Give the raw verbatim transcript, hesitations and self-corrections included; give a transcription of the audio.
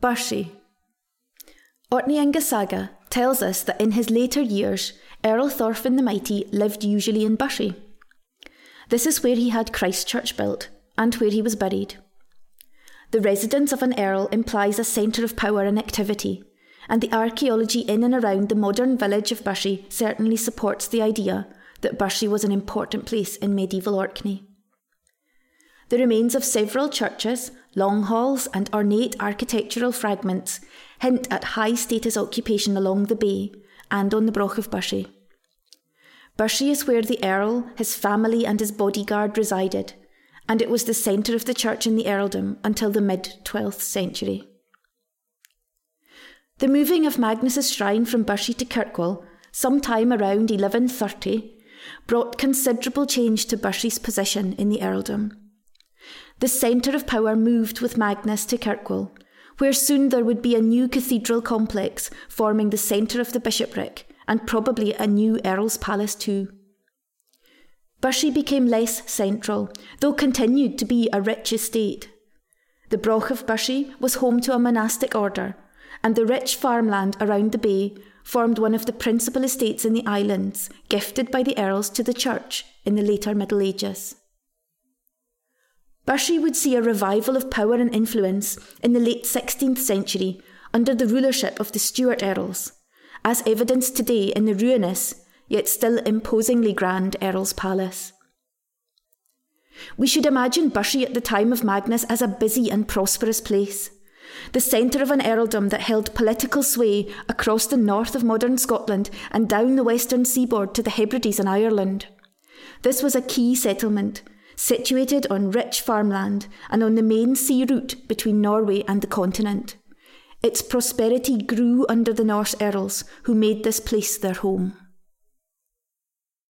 Bushey. Orkney Saga tells us that in his later years, Earl Thorfinn the Mighty lived usually in Bushey. This is where he had Christ Church built, and where he was buried. The residence of an earl implies a centre of power and activity, and the archaeology in and around the modern village of Bushey certainly supports the idea that Bushey was an important place in medieval Orkney. The remains of several churches, long halls, and ornate architectural fragments hint at high-status occupation along the bay and on the Broch of Bushey. Bushey is where the earl, his family, and his bodyguard resided, and it was the centre of the church in the earldom until the mid-twelfth century. The moving of Magnus's shrine from Bushey to Kirkwall, sometime around eleven thirty, brought considerable change to Bushey's position in the earldom. The centre of power moved with Magnus to Kirkwall, where soon there would be a new cathedral complex forming the centre of the bishopric, and probably a new Earl's Palace too. Bushey became less central, though continued to be a rich estate. The Broch of Bushey was home to a monastic order, and the rich farmland around the bay formed one of the principal estates in the islands, gifted by the earls to the church in the later Middle Ages. Bushey would see a revival of power and influence in the late sixteenth century under the rulership of the Stuart Earls, as evidenced today in the ruinous, yet still imposingly grand Earl's Palace. We should imagine Bushey at the time of Magnus as a busy and prosperous place, the centre of an earldom that held political sway across the north of modern Scotland and down the western seaboard to the Hebrides in Ireland. This was a key settlement, situated on rich farmland and on the main sea route between Norway and the continent. Its prosperity grew under the Norse earls, who made this place their home.